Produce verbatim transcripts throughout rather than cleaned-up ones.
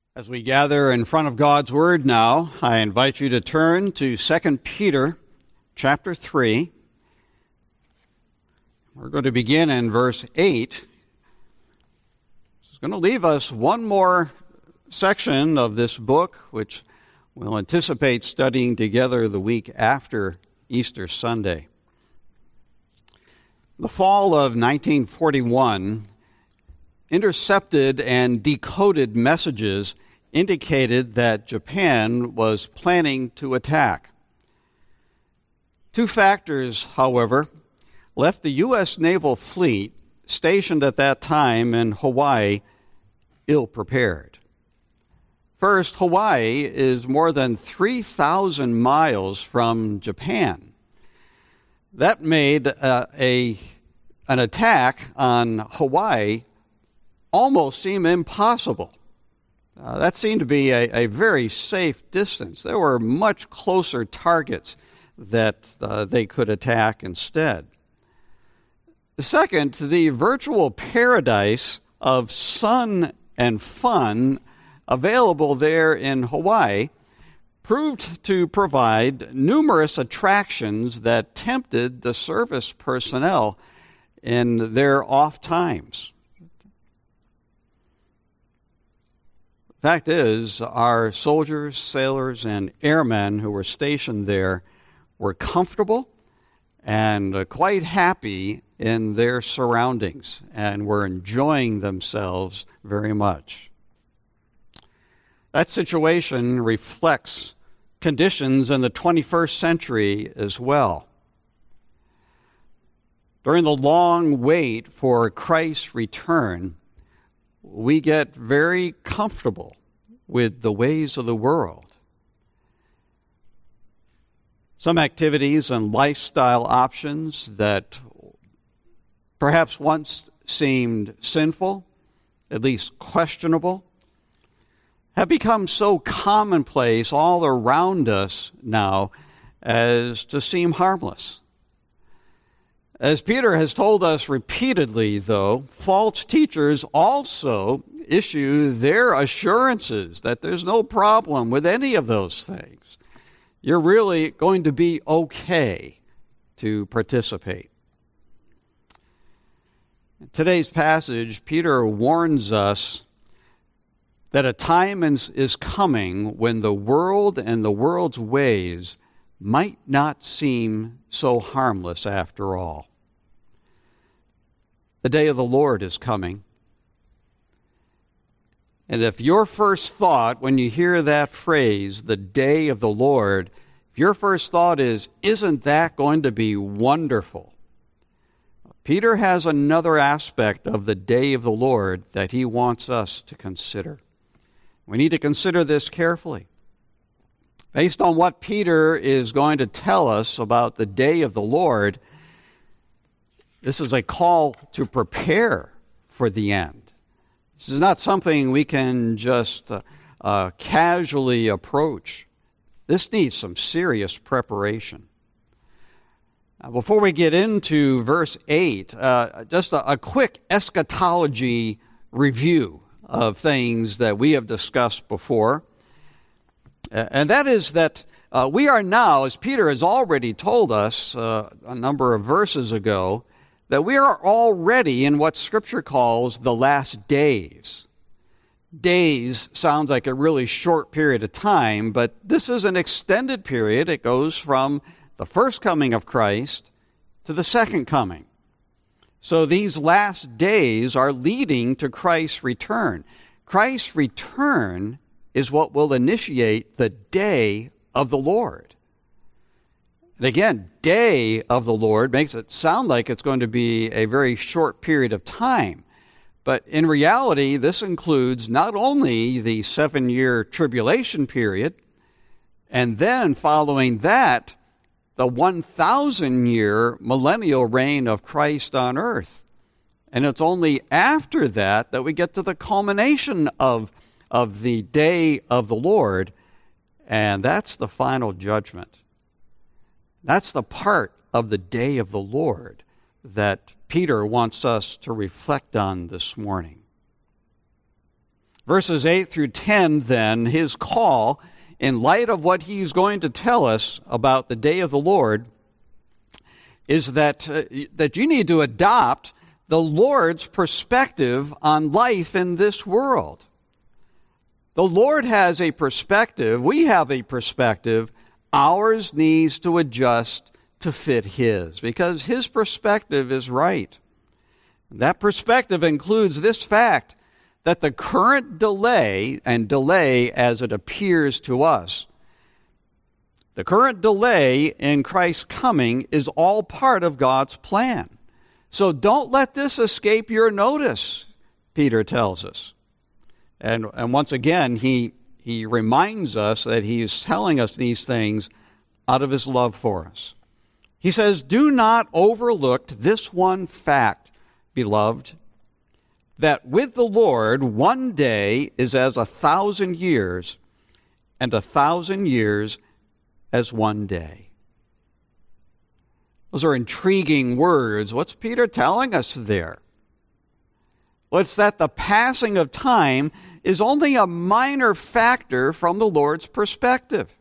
As we gather in front of God's Word now, I invite you to turn to Second Peter chapter three. We're going to begin in verse eight. It's going to leave us one more section of this book, which we'll anticipate studying together the week after Easter Sunday. The fall of nineteen forty-one intercepted and decoded messages indicated that Japan was planning to attack. Two factors, however, left the U S naval fleet stationed at that time in Hawaii ill-prepared. First, Hawaii is more than three thousand miles from Japan. That made uh, a, an attack on Hawaii almost seem impossible. Uh, that seemed to be a, a very safe distance. There were much closer targets that uh, they could attack instead. Second, the virtual paradise of sun and fun available there in Hawaii proved to provide numerous attractions that tempted the service personnel in their off times. Fact is, our soldiers, sailors, and airmen who were stationed there were comfortable and quite happy in their surroundings and were enjoying themselves very much. That situation reflects conditions in the twenty-first century as well. During the long wait for Christ's return, we get very comfortable with the ways of the world. Some activities and lifestyle options that perhaps once seemed sinful, at least questionable, have become so commonplace all around us now as to seem harmless. As Peter has told us repeatedly, though, false teachers also issue their assurances that there's no problem with any of those things. You're really going to be okay to participate. In today's passage, Peter warns us that a time is coming when the world and the world's ways might not seem so harmless after all. The day of the Lord is coming. And if your first thought, when you hear that phrase, the day of the Lord, if your first thought is, isn't that going to be wonderful? Peter has another aspect of the day of the Lord that he wants us to consider. We need to consider this carefully. Based on what Peter is going to tell us about the day of the Lord, this is a call to prepare for the end. This is not something we can just uh, uh, casually approach. This needs some serious preparation. Now, before we get into verse eight, uh, just a, a quick eschatology review of things that we have discussed before. Uh, and that is that uh, we are now, as Peter has already told us uh, a number of verses ago, that we are already in what Scripture calls the last days. Days sounds like a really short period of time, but this is an extended period. It goes from the first coming of Christ to the second coming. So these last days are leading to Christ's return. Christ's return is what will initiate the day of the Lord. And again, day of the Lord makes it sound like it's going to be a very short period of time. But in reality, this includes not only the seven-year tribulation period, and then following that, the one thousand year millennial reign of Christ on earth. And it's only after that that we get to the culmination of, of the day of the Lord, and that's the final judgment. That's the part of the day of the Lord that Peter wants us to reflect on this morning. Verses eight through ten, then, his call, in light of what he's going to tell us about the day of the Lord, is that, uh, that you need to adopt the Lord's perspective on life in this world. The Lord has a perspective. We have a perspective. Ours needs to adjust to fit his, because his perspective is right. That perspective includes this fact, that the current delay, and delay as it appears to us, the current delay in Christ's coming is all part of God's plan. So don't let this escape your notice, Peter tells us. And, and once again, he, he reminds us that he is telling us these things out of his love for us. He says, do not overlook this one fact, beloved, that with the Lord one day is as a thousand years, and a thousand years as one day. Those are intriguing words. What's Peter telling us there? Well, it's that the passing of time is only a minor factor from the Lord's perspective.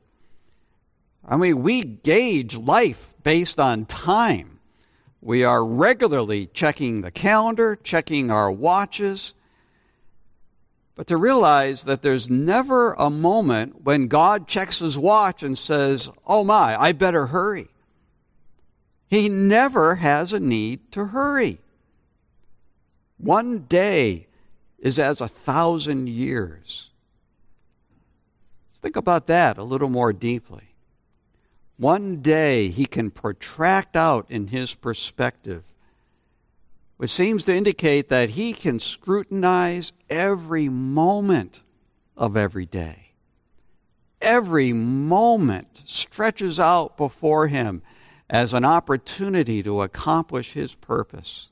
I mean, we gauge life based on time. We are regularly checking the calendar, checking our watches. But to realize that there's never a moment when God checks his watch and says, oh my, I better hurry. He never has a need to hurry. One day is as a thousand years. Let's think about that a little more deeply. One day he can protract out in his perspective, which seems to indicate that he can scrutinize every moment of every day. Every moment stretches out before him as an opportunity to accomplish his purpose.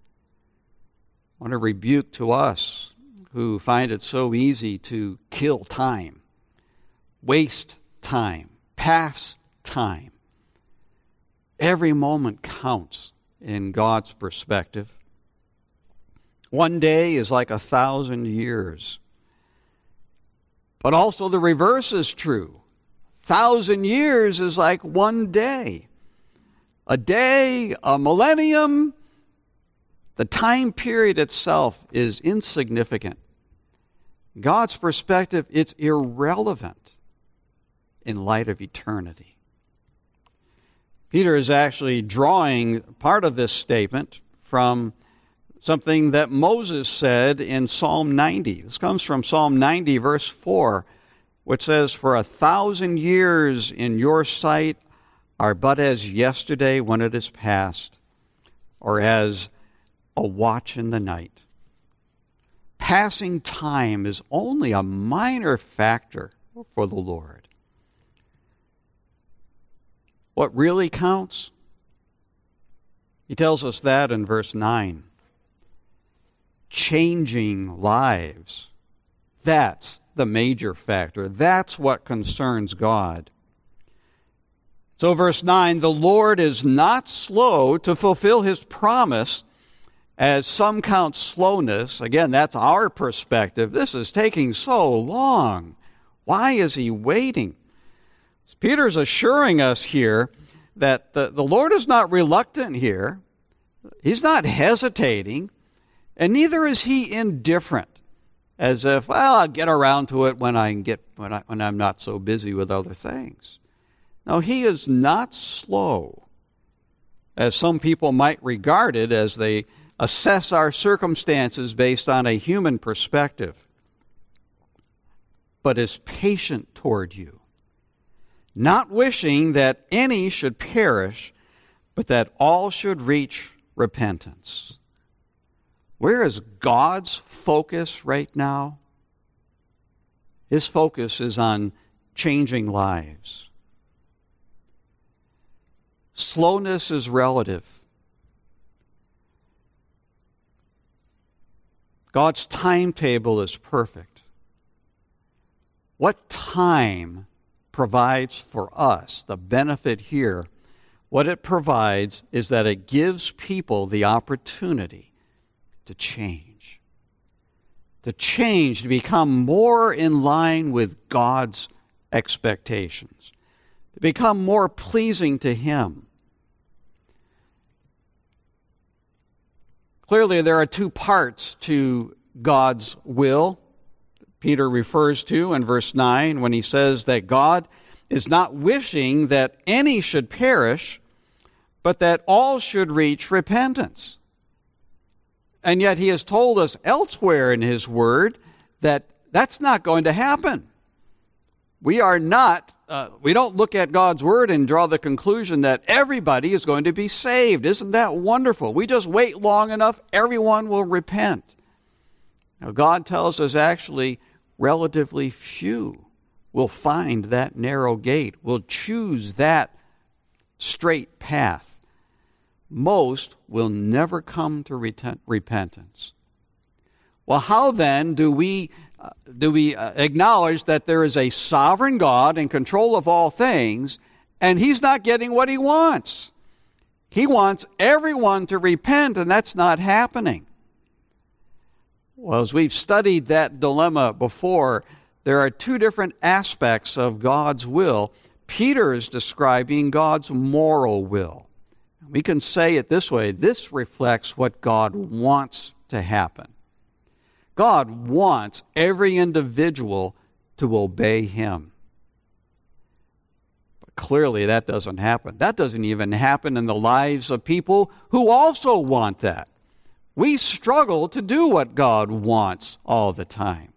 I want to rebuke to us who find it so easy to kill time, waste time, pass time. Every moment counts in God's perspective. One day is like a thousand years. But also the reverse is true. Thousand years is like one day. A day, a millennium, the time period itself is insignificant. God's perspective, it's irrelevant in light of eternity. Peter is actually drawing part of this statement from something that Moses said in Psalm ninety. This comes from Psalm ninety, verse four, which says, for a thousand years in your sight are but as yesterday when it is past, or as a watch in the night. Passing time is only a minor factor for the Lord. What really counts? He tells us that in verse nine. Changing lives. That's the major factor. That's what concerns God. So verse nine, the Lord is not slow to fulfill his promise, as some count slowness. Again, that's our perspective. This is taking so long. Why is he waiting? Peter's assuring us here that the, the Lord is not reluctant here. He's not hesitating, and neither is he indifferent, as if, well, I'll get around to it when I get when I when I'm not so busy with other things. No, he is not slow, as some people might regard it as they assess our circumstances based on a human perspective, but is patient toward you, not wishing that any should perish, but that all should reach repentance. Where is God's focus right now? His focus is on changing lives. Slowness is relative. God's timetable is perfect. What time provides for us, the benefit here, what it provides is that it gives people the opportunity to change. to change, to become more in line with God's expectations, to become more pleasing to Him. Clearly, there are two parts to God's will. Peter refers to in verse nine when he says that God is not wishing that any should perish, but that all should reach repentance. And yet He has told us elsewhere in His Word that that's not going to happen. We are not, uh, we don't look at God's Word and draw the conclusion that everybody is going to be saved. Isn't that wonderful? We just wait long enough, everyone will repent. Now, God tells us actually relatively few will find that narrow gate, will choose that straight path. Most will never come to retent, repentance. Well, how then do we uh, do we uh, acknowledge that there is a sovereign God in control of all things, and He's not getting what He wants? He wants everyone to repent, and that's not happening. Well, as we've studied that dilemma before, there are two different aspects of God's will. Peter is describing God's moral will. We can say it this way: this reflects what God wants to happen. God wants every individual to obey Him. But clearly that doesn't happen. That doesn't even happen in the lives of people who also want that. We struggle to do what God wants all the time.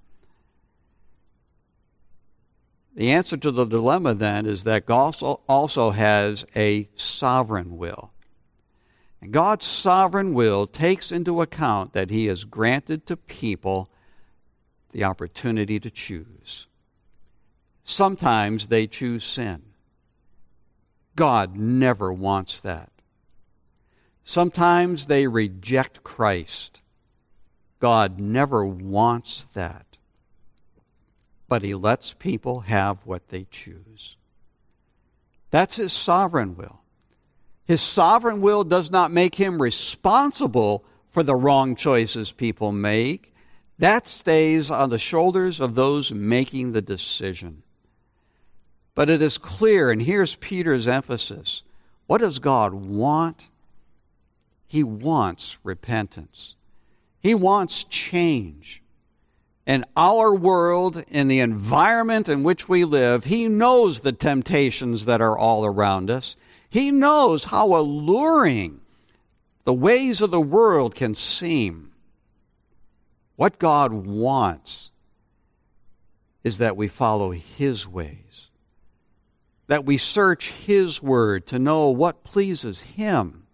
The answer to the dilemma then is that God also has a sovereign will. And God's sovereign will takes into account that He has granted to people the opportunity to choose. Sometimes they choose sin. God never wants that. Sometimes they reject Christ. God never wants that. But He lets people have what they choose. That's His sovereign will. His sovereign will does not make Him responsible for the wrong choices people make. That stays on the shoulders of those making the decision. But it is clear, and here's Peter's emphasis, what does God want? He wants repentance. He wants change. In our world, in the environment in which we live, He knows the temptations that are all around us. He knows how alluring the ways of the world can seem. What God wants is that we follow His ways, that we search His Word to know what pleases Him.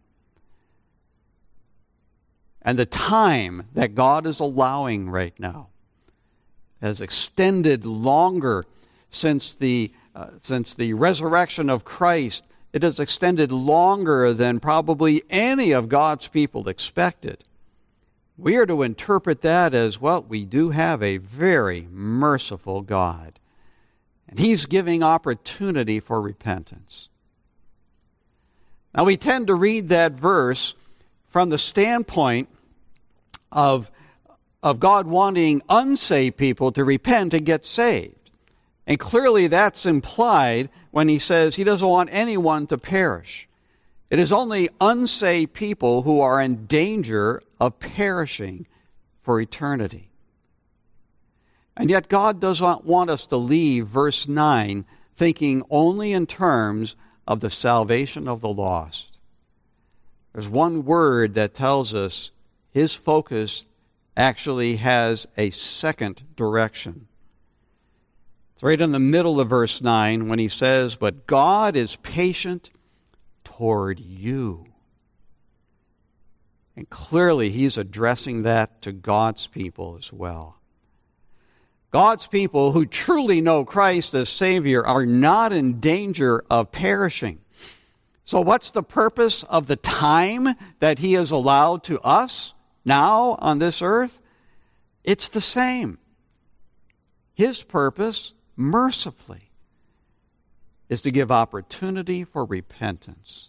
And the time that God is allowing right now has extended longer since the, uh, since the resurrection of Christ. It has extended longer than probably any of God's people expected. We are to interpret that as, well, we do have a very merciful God. And He's giving opportunity for repentance. Now, we tend to read that verse from the standpoint of, of God wanting unsaved people to repent and get saved. And clearly that's implied when He says He doesn't want anyone to perish. It is only unsaved people who are in danger of perishing for eternity. And yet God does not want us to leave verse nine thinking only in terms of the salvation of the lost. There's one word that tells us His focus actually has a second direction. It's right in the middle of verse nine when He says, "But God is patient toward you." And clearly He's addressing that to God's people as well. God's people who truly know Christ as Savior are not in danger of perishing. So what's the purpose of the time that He has allowed to us now on this earth? It's the same. His purpose, mercifully, is to give opportunity for repentance.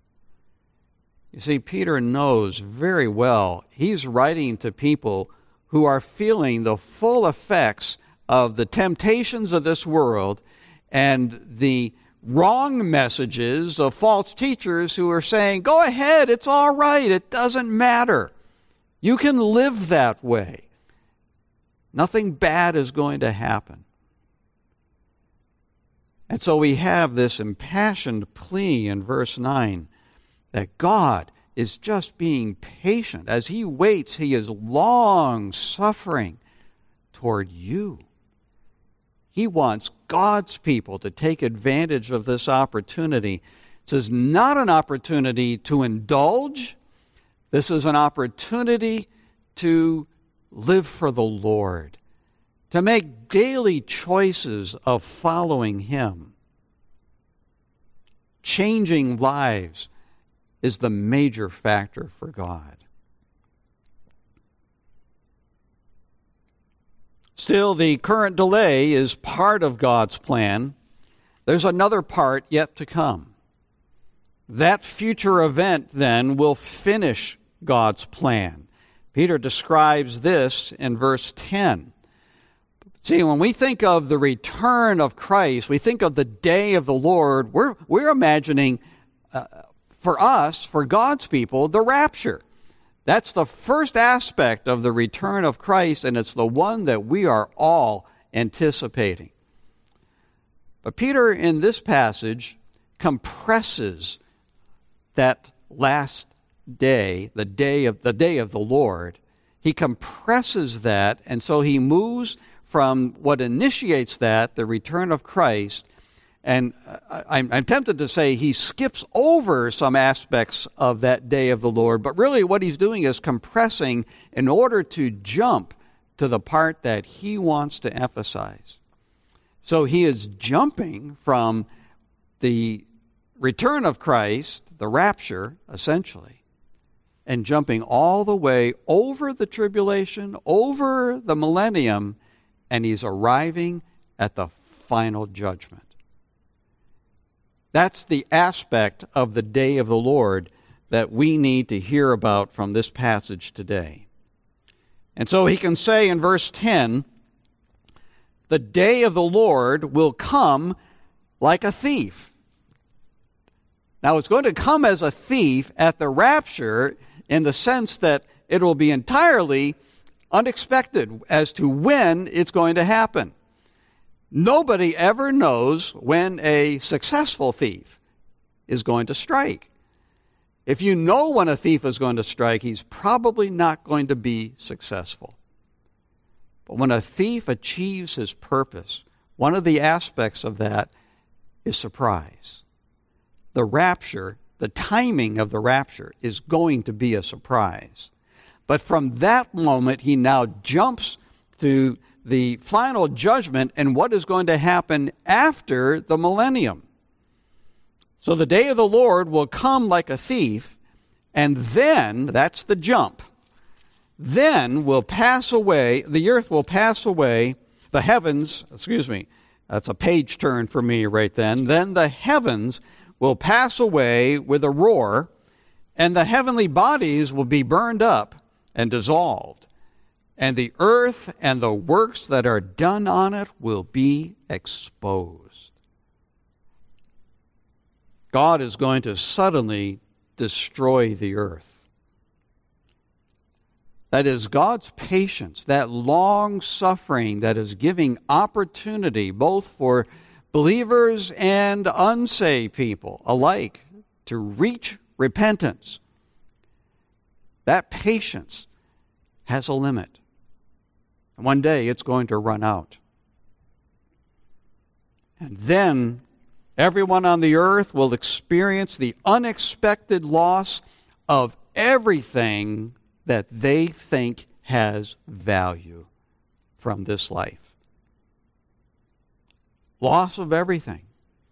You see, Peter knows very well he's writing to people who are feeling the full effects of the temptations of this world and the wrong messages of false teachers who are saying, go ahead, it's all right, it doesn't matter. You can live that way. Nothing bad is going to happen. And so we have this impassioned plea in verse nine that God is just being patient. As he waits, he is long suffering toward you. He wants God's people to take advantage of this opportunity. This is not an opportunity to indulge. This is an opportunity to live for the Lord, to make daily choices of following him. Changing lives is the major factor for God. Still, the current delay is part of God's plan. There's another part yet to come. That future event, then, will finish God's plan. Peter describes this in verse ten. See, when we think of the return of Christ, we think of the day of the Lord, we're, we're imagining, uh, for us, for God's people, the rapture. That's the first aspect of the return of Christ, and it's the one that we are all anticipating. But Peter, in this passage, compresses that last day, the day of the day of the Lord. He compresses that, and so he moves from what initiates that, the return of Christ, and I'm, I'm tempted to say he skips over some aspects of that day of the Lord, but really what he's doing is compressing in order to jump to the part that he wants to emphasize. So he is jumping from the return of Christ, the rapture, essentially, and jumping all the way over the tribulation, over the millennium, and he's arriving at the final judgment. That's the aspect of the day of the Lord that we need to hear about from this passage today. And so he can say in verse ten, the day of the Lord will come like a thief. Now, it's going to come as a thief at the rapture in the sense that it will be entirely unexpected as to when it's going to happen. Nobody ever knows when a successful thief is going to strike. If you know when a thief is going to strike, he's probably not going to be successful. But when a thief achieves his purpose, one of the aspects of that is surprise. The rapture, the timing of the rapture is going to be a surprise. But from that moment, he now jumps to the final judgment and what is going to happen after the millennium. So the day of the Lord will come like a thief, and then, that's the jump, then will pass away, the earth will pass away, the heavens, excuse me, that's a page turn for me right then, then the heavens will pass away with a roar, and the heavenly bodies will be burned up and dissolved. And the earth and the works that are done on it will be exposed. God is going to suddenly destroy the earth. That is God's patience, that long suffering that is giving opportunity both for believers and unsaved people alike to reach repentance. That patience has a limit. One day it's going to run out. And then everyone on the earth will experience the unexpected loss of everything that they think has value from this life. Loss of everything.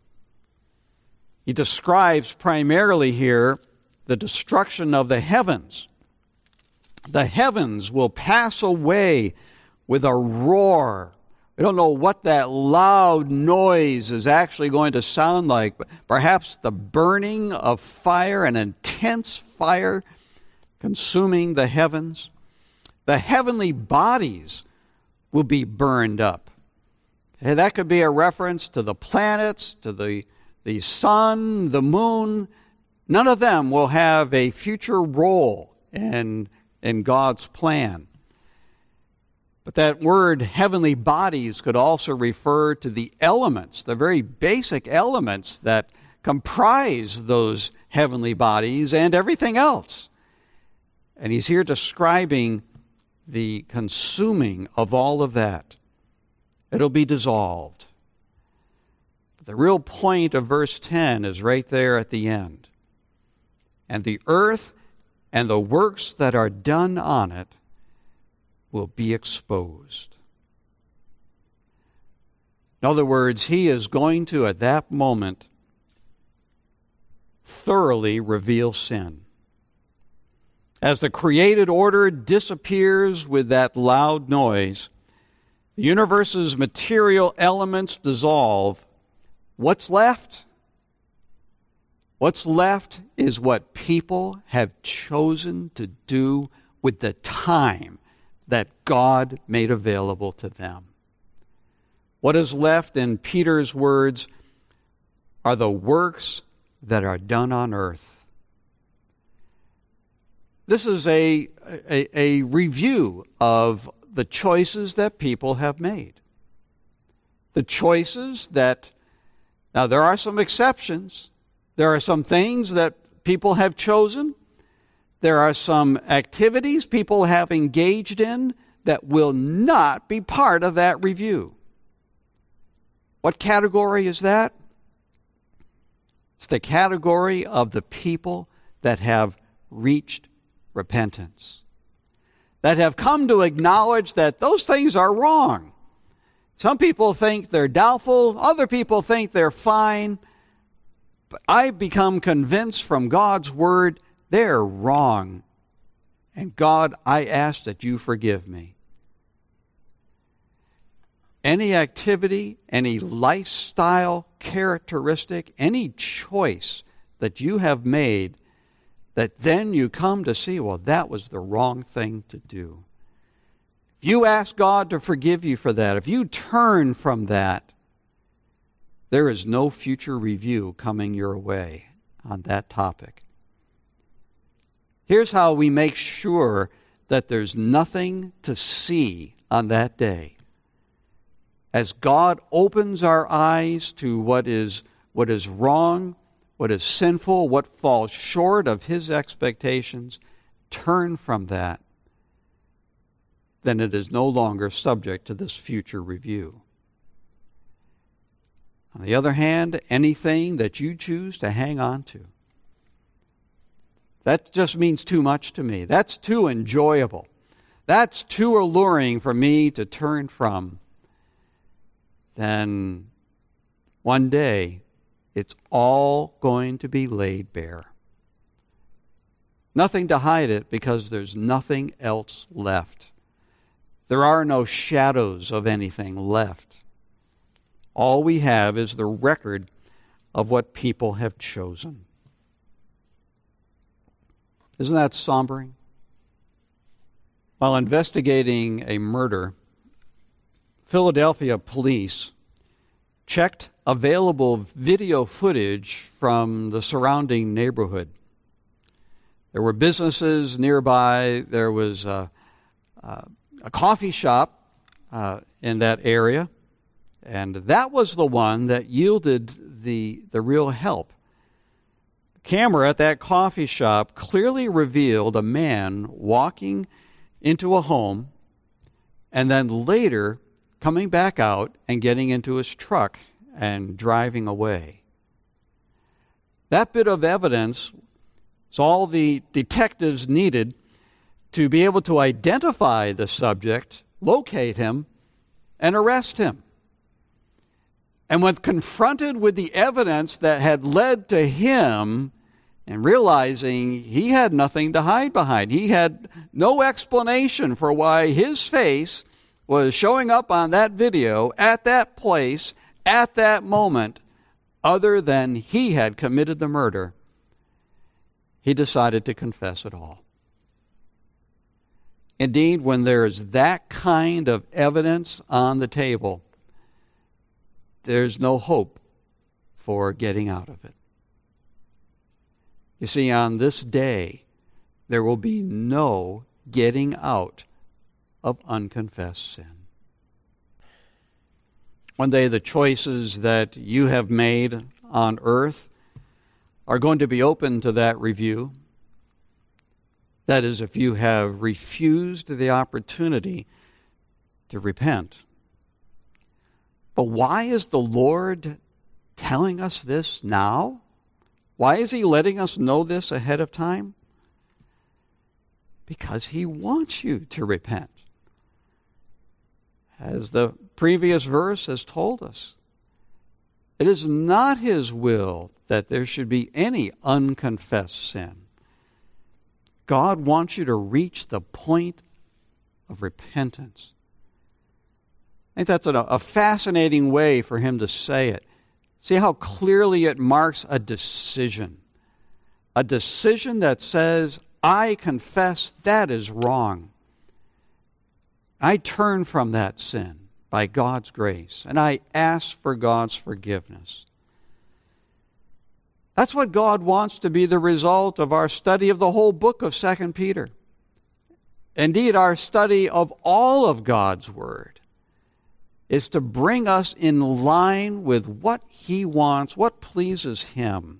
He describes primarily here the destruction of the heavens. The heavens will pass away with a roar. We don't know what that loud noise is actually going to sound like, but perhaps the burning of fire, an intense fire consuming the heavens. The heavenly bodies will be burned up. And that could be a reference to the planets, to the, the sun, the moon. None of them will have a future role in, in God's plan. But that word heavenly bodies could also refer to the elements, the very basic elements that comprise those heavenly bodies and everything else. And he's here describing the consuming of all of that. It'll be dissolved. But the real point of verse ten is right there at the end. And the earth and the works that are done on it will be exposed. In other words, he is going to, at that moment, thoroughly reveal sin. As the created order disappears with that loud noise, the universe's material elements dissolve. What's left? What's left is what people have chosen to do with the time that God made available to them. What is left, in Peter's words, are the works that are done on earth. This is a, a, a review of the choices that people have made. The choices that, now there are some exceptions. There are some things that people have chosen. There are some activities people have engaged in that will not be part of that review. What category is that? It's the category of the people that have reached repentance, that have come to acknowledge that those things are wrong. Some people think they're doubtful, other people think they're fine, but I've become convinced from God's word they're wrong. And God, I ask that you forgive me. Any activity, any lifestyle characteristic, any choice that you have made that then you come to see, well, that was the wrong thing to do. If you ask God to forgive you for that, if you turn from that, there is no future review coming your way on that topic. Here's how we make sure that there's nothing to see on that day. As God opens our eyes to what is, what is wrong, what is sinful, what falls short of His expectations, turn from that, then it is no longer subject to this future review. On the other hand, anything that you choose to hang on to, that just means too much to me. That's too enjoyable. That's too alluring for me to turn from. Then one day, it's all going to be laid bare. Nothing to hide it because there's nothing else left. There are no shadows of anything left. All we have is the record of what people have chosen. Isn't that sombering? While investigating a murder, Philadelphia police checked available video footage from the surrounding neighborhood. There were businesses nearby. There was a, a, a coffee shop uh, in that area. And that was the one that yielded the, the real help. The camera at that coffee shop clearly revealed a man walking into a home and then later coming back out and getting into his truck and driving away. That bit of evidence is all the detectives needed to be able to identify the subject, locate him, and arrest him. And when confronted with the evidence that had led to him, and realizing he had nothing to hide behind, he had no explanation for why his face was showing up on that video at that place at that moment, other than he had committed the murder, he decided to confess it all. Indeed, when there is that kind of evidence on the table, there's no hope for getting out of it. You see, on this day, there will be no getting out of unconfessed sin. One day, the choices that you have made on earth are going to be open to that review. That is, if you have refused the opportunity to repent. But why is the Lord telling us this now? Why is He letting us know this ahead of time? Because He wants you to repent. As the previous verse has told us, it is not His will that there should be any unconfessed sin. God wants you to reach the point of repentance. I think that's a, a fascinating way for Him to say it. See how clearly it marks a decision. A decision that says, I confess that is wrong. I turn from that sin by God's grace, and I ask for God's forgiveness. That's what God wants to be the result of our study of the whole book of Second Peter. Indeed, our study of all of God's Word is to bring us in line with what He wants, what pleases Him.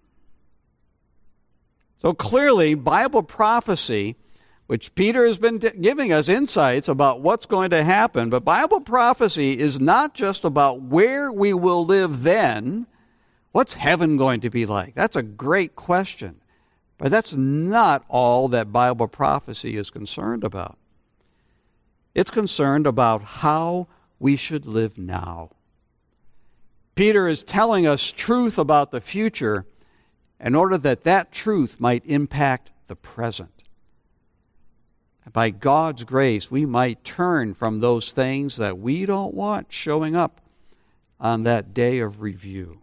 So clearly, Bible prophecy, which Peter has been giving us insights about what's going to happen, but Bible prophecy is not just about where we will live then. What's heaven going to be like? That's a great question. But that's not all that Bible prophecy is concerned about. It's concerned about how we should live now. Peter is telling us truth about the future in order that that truth might impact the present. By God's grace, we might turn from those things that we don't want showing up on that day of review.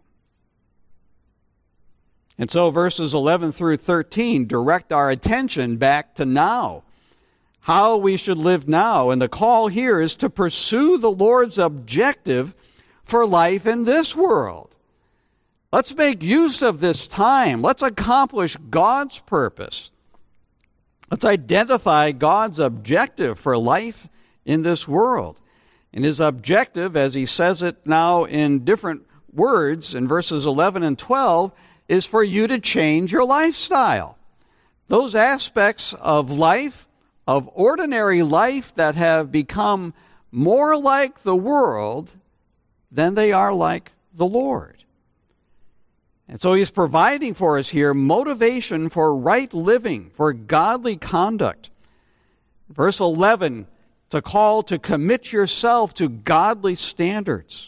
And so verses eleven through thirteen direct our attention back to now, how we should live now. And the call here is to pursue the Lord's objective for life in this world. Let's make use of this time. Let's accomplish God's purpose. Let's identify God's objective for life in this world. And His objective, as He says it now in different words in verses eleven and twelve, is for you to change your lifestyle. Those aspects of life, of ordinary life, that have become more like the world than they are like the Lord. And so He's providing for us here motivation for right living, for godly conduct. Verse eleven, it's a call to commit yourself to godly standards.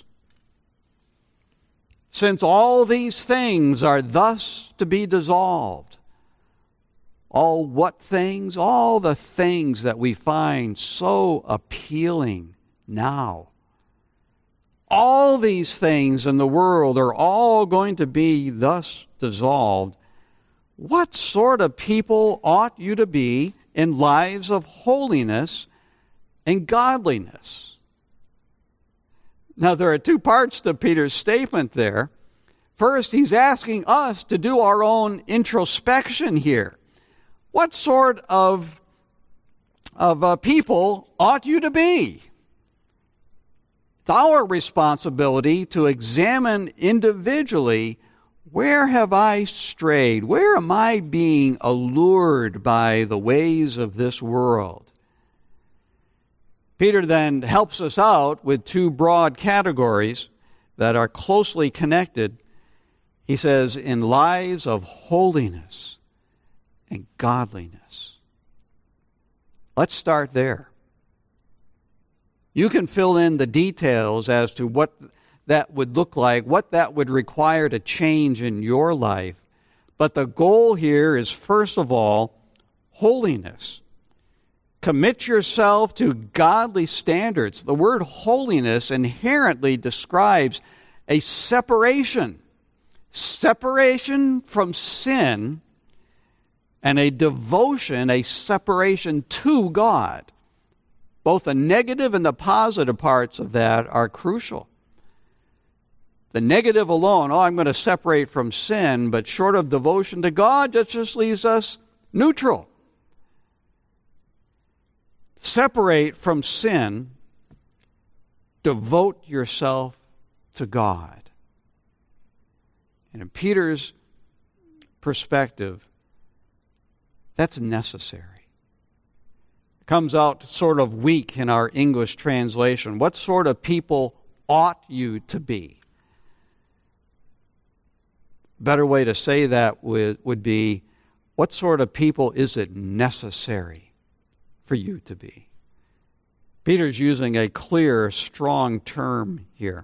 Since all these things are thus to be dissolved. All what things? All the things that we find so appealing now. All these things in the world are all going to be thus dissolved. What sort of people ought you to be in lives of holiness and godliness? Now, there are two parts to Peter's statement there. First, he's asking us to do our own introspection here. What sort of, of uh, people ought you to be? It's our responsibility to examine individually, where have I strayed? Where am I being allured by the ways of this world? Peter then helps us out with two broad categories that are closely connected. He says, in lives of holiness and godliness. Let's start there. You can fill in the details as to what that would look like, what that would require to change in your life. But the goal here is, first of all, holiness. Commit yourself to godly standards. The word holiness inherently describes a separation. Separation from sin and a devotion, a separation to God. Both the negative and the positive parts of that are crucial. The negative alone, oh, I'm going to separate from sin, but short of devotion to God, that just leaves us neutral. Separate from sin, devote yourself to God. And in Peter's perspective, that's necessary. It comes out sort of weak in our English translation. What sort of people ought you to be? Better way to say that would, would be, what sort of people is it necessary for you to be? Peter's using a clear, strong term here.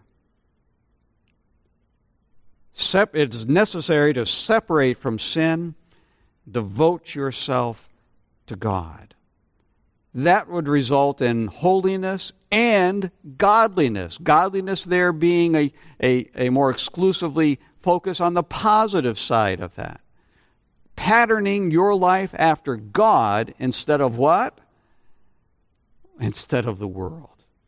Sep- it's necessary to separate from sin, devote yourself to God. That would result in holiness and godliness. Godliness there being a, a, a more exclusively focus on the positive side of that. Patterning your life after God instead of what? Instead of the world.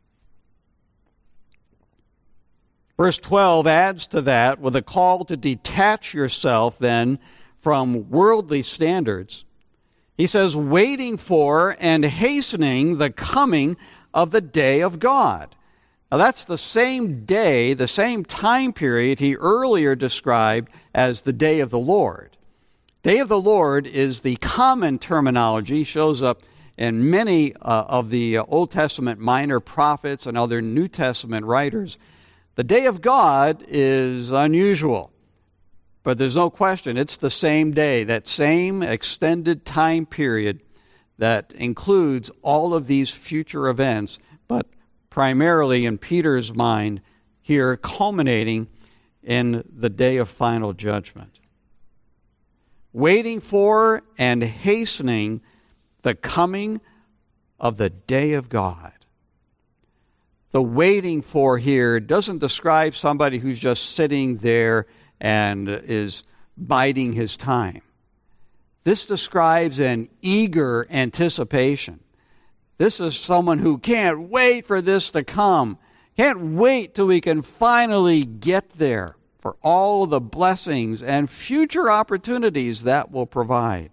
Verse twelve adds to that with a call to detach yourself then from worldly standards. He says, waiting for and hastening the coming of the day of God. Now that's the same day, the same time period he earlier described as the day of the Lord. Day of the Lord is the common terminology, shows up in many uh, of the Old Testament minor prophets and other New Testament writers. The day of God is unusual, but there's no question it's the same day, that same extended time period that includes all of these future events, but primarily in Peter's mind here culminating in the day of final judgment. Waiting for and hastening the coming of the day of God. The waiting for here doesn't describe somebody who's just sitting there and is biding his time. This describes an eager anticipation. This is someone who can't wait for this to come. Can't wait till we can finally get there for all the blessings and future opportunities that will provide.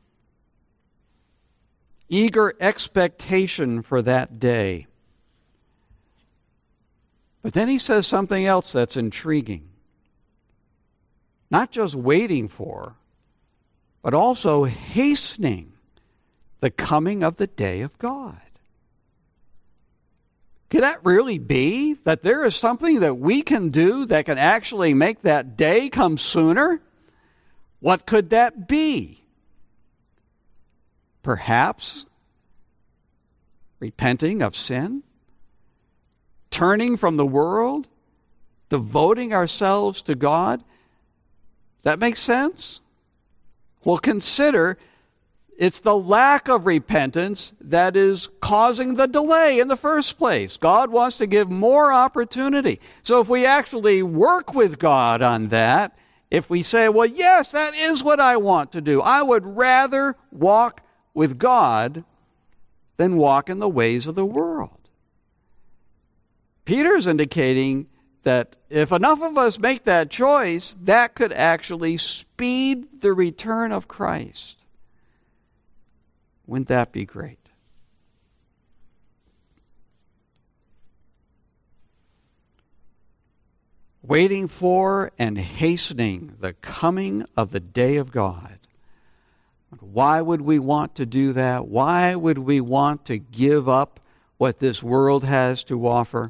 Eager expectation for that day. But then he says something else that's intriguing. Not just waiting for, but also hastening the coming of the day of God. Could that really be that there is something that we can do that can actually make that day come sooner? What could that be? Perhaps repenting of sin? Turning from the world, devoting ourselves to God. That makes sense? Well, consider it's the lack of repentance that is causing the delay in the first place. God wants to give more opportunity. So if we actually work with God on that, if we say, well, yes, that is what I want to do. I would rather walk with God than walk in the ways of the world. Peter's indicating that if enough of us make that choice, that could actually speed the return of Christ. Wouldn't that be great? Waiting for and hastening the coming of the day of God. Why would we want to do that? Why would we want to give up what this world has to offer?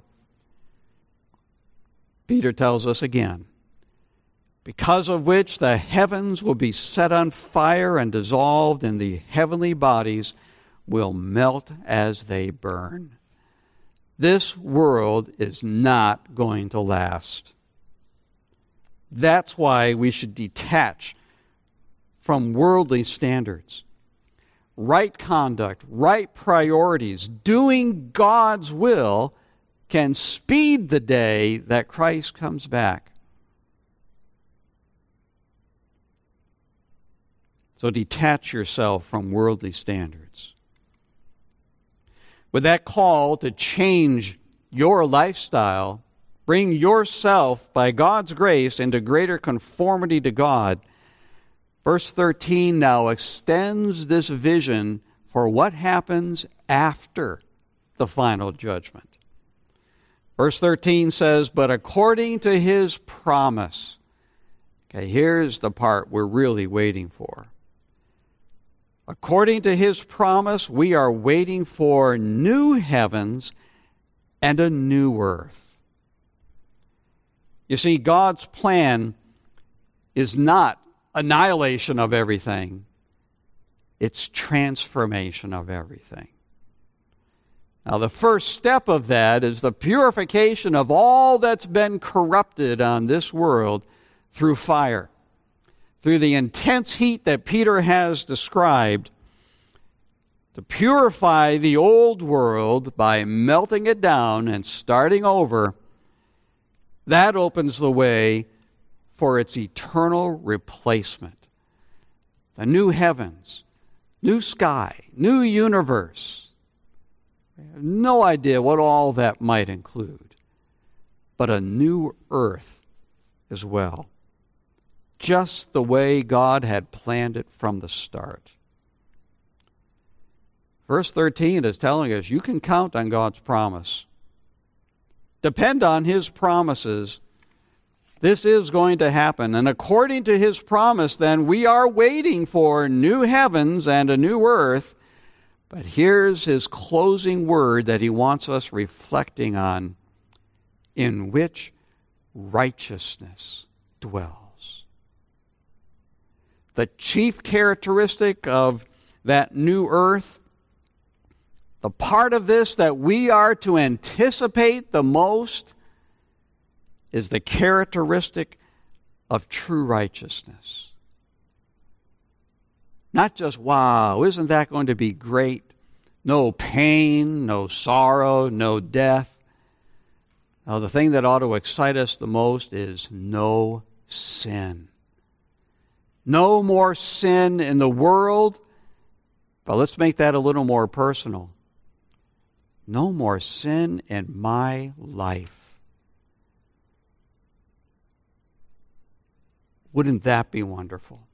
Peter tells us again, because of which the heavens will be set on fire and dissolved, and the heavenly bodies will melt as they burn. This world is not going to last. That's why we should detach from worldly standards. Right conduct, right priorities, doing God's will can speed the day that Christ comes back. So detach yourself from worldly standards. With that call to change your lifestyle, bring yourself, by God's grace, into greater conformity to God, verse thirteen now extends this vision for what happens after the final judgment. Verse thirteen says, but according to his promise. Okay, here's the part we're really waiting for. According to his promise, we are waiting for new heavens and a new earth. You see, God's plan is not annihilation of everything. It's transformation of everything. Now, the first step of that is the purification of all that's been corrupted on this world through fire. Through the intense heat that Peter has described, to purify the old world by melting it down and starting over, that opens the way for its eternal replacement. The new heavens, new sky, new universe. I have no idea what all that might include, but a new earth as well. Just the way God had planned it from the start. Verse thirteen is telling us you can count on God's promise. Depend on his promises. This is going to happen. And according to his promise, then, we are waiting for new heavens and a new earth. But here's his closing word that he wants us reflecting on, in which righteousness dwells. The chief characteristic of that new earth, the part of this that we are to anticipate the most, is the characteristic of true righteousness. Not just, wow, isn't that going to be great? No pain, no sorrow, no death. Now, the thing that ought to excite us the most is no sin. No more sin in the world. But let's make that a little more personal. No more sin in my life. Wouldn't that be wonderful?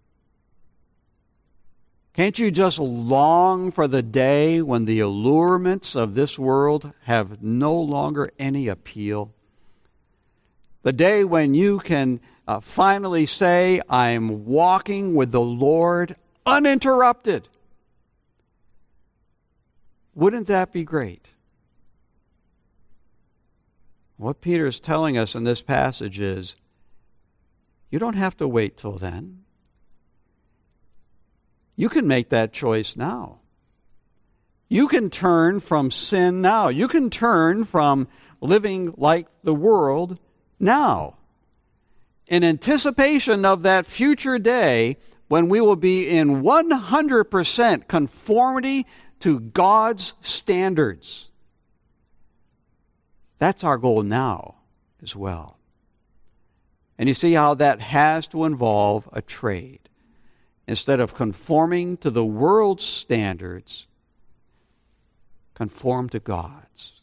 Can't you just long for the day when the allurements of this world have no longer any appeal? The day when you can uh, finally say, I'm walking with the Lord uninterrupted. Wouldn't that be great? What Peter is telling us in this passage is, you don't have to wait till then. You can make that choice now. You can turn from sin now. You can turn from living like the world now. In anticipation of that future day when we will be in one hundred percent conformity to God's standards. That's our goal now as well. And you see how that has to involve a trade. Instead of conforming to the world's standards, conform to God's.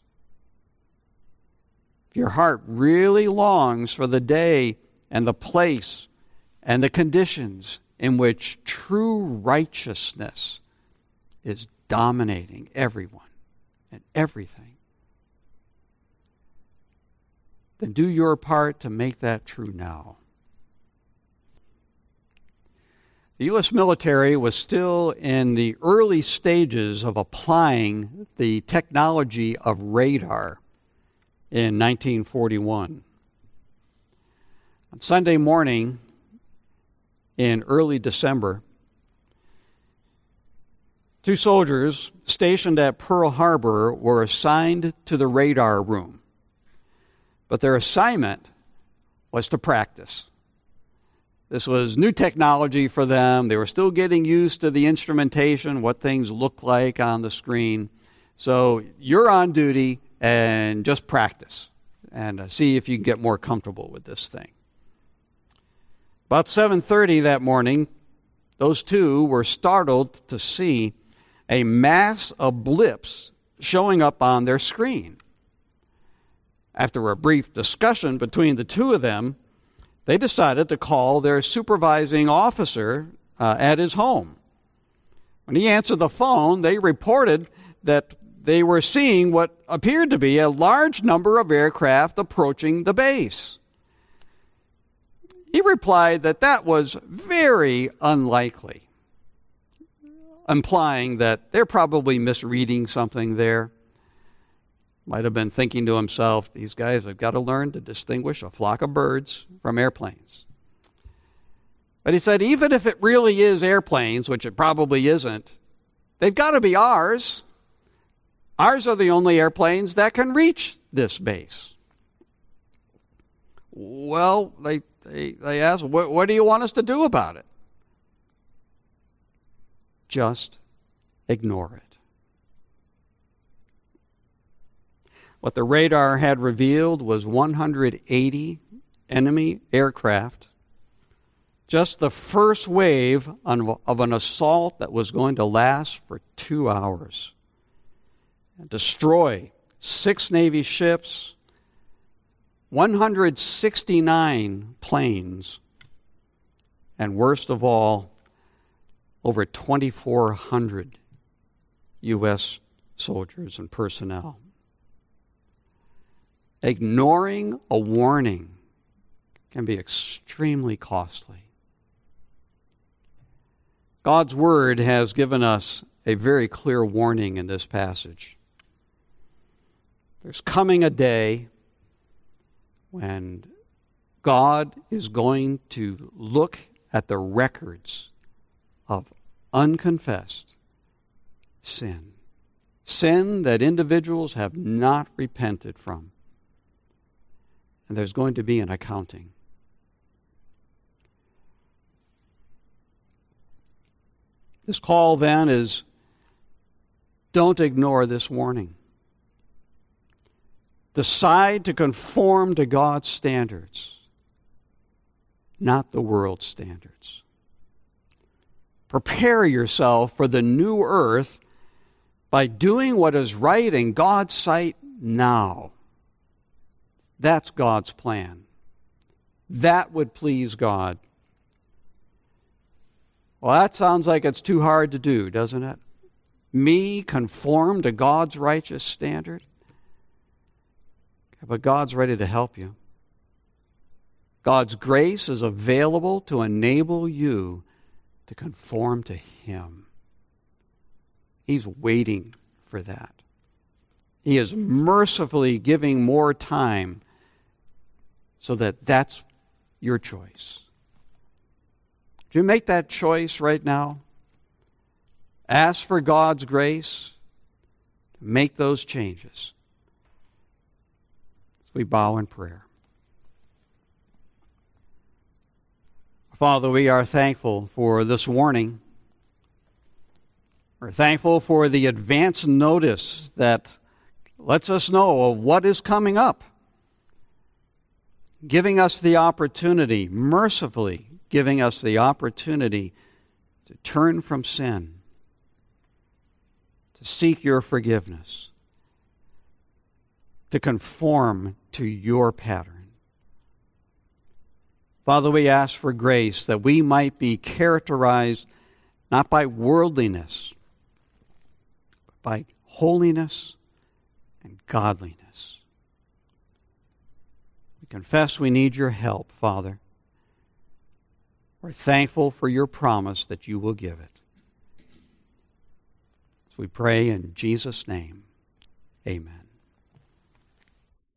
If your heart really longs for the day and the place and the conditions in which true righteousness is dominating everyone and everything, then do your part to make that true now. The U S military was still in the early stages of applying the technology of radar in nineteen forty-one. On Sunday morning in early December, two soldiers stationed at Pearl Harbor were assigned to the radar room. But their assignment was to practice. This was new technology for them. They were still getting used to the instrumentation, what things look like on the screen. So you're on duty and just practice and uh, see if you can get more comfortable with this thing. About seven thirty that morning, those two were startled to see a mass of blips showing up on their screen. After a brief discussion between the two of them, they decided to call their supervising officer uh, at his home. When he answered the phone, they reported that they were seeing what appeared to be a large number of aircraft approaching the base. He replied that that was very unlikely, implying that they're probably misreading something there. Might have been thinking to himself, these guys have got to learn to distinguish a flock of birds from airplanes. But he said, even if it really is airplanes, which it probably isn't, they've got to be ours. Ours are the only airplanes that can reach this base. Well, they they, they asked, what, what do you want us to do about it? Just ignore it. What the radar had revealed was one hundred eighty enemy aircraft. Just the first wave of an assault that was going to last for two hours. And destroy six Navy ships, one hundred sixty-nine planes, and worst of all, over twenty-four hundred U S soldiers and personnel. Ignoring a warning can be extremely costly. God's Word has given us a very clear warning in this passage. There's coming a day when God is going to look at the records of unconfessed sin. Sin that individuals have not repented from. And there's going to be an accounting. This call then is, don't ignore this warning. Decide to conform to God's standards, not the world's standards. Prepare yourself for the new earth by doing what is right in God's sight now. That's God's plan. That would please God. Well, that sounds like it's too hard to do, doesn't it? Me conform to God's righteous standard? But God's ready to help you. God's grace is available to enable you to conform to Him. He's waiting for that. He is mercifully giving more time so that that's your choice. Do you make that choice right now? Ask for God's grace to make those changes. As we bow in prayer. Father, we are thankful for this warning. We're thankful for the advance notice that lets us know of what is coming up, giving us the opportunity, mercifully giving us the opportunity to turn from sin, to seek your forgiveness, to conform to your pattern. Father, we ask for grace that we might be characterized not by worldliness, but by holiness and godliness. We confess we need your help, Father. We're thankful for your promise that you will give it. As we pray in Jesus' name, amen.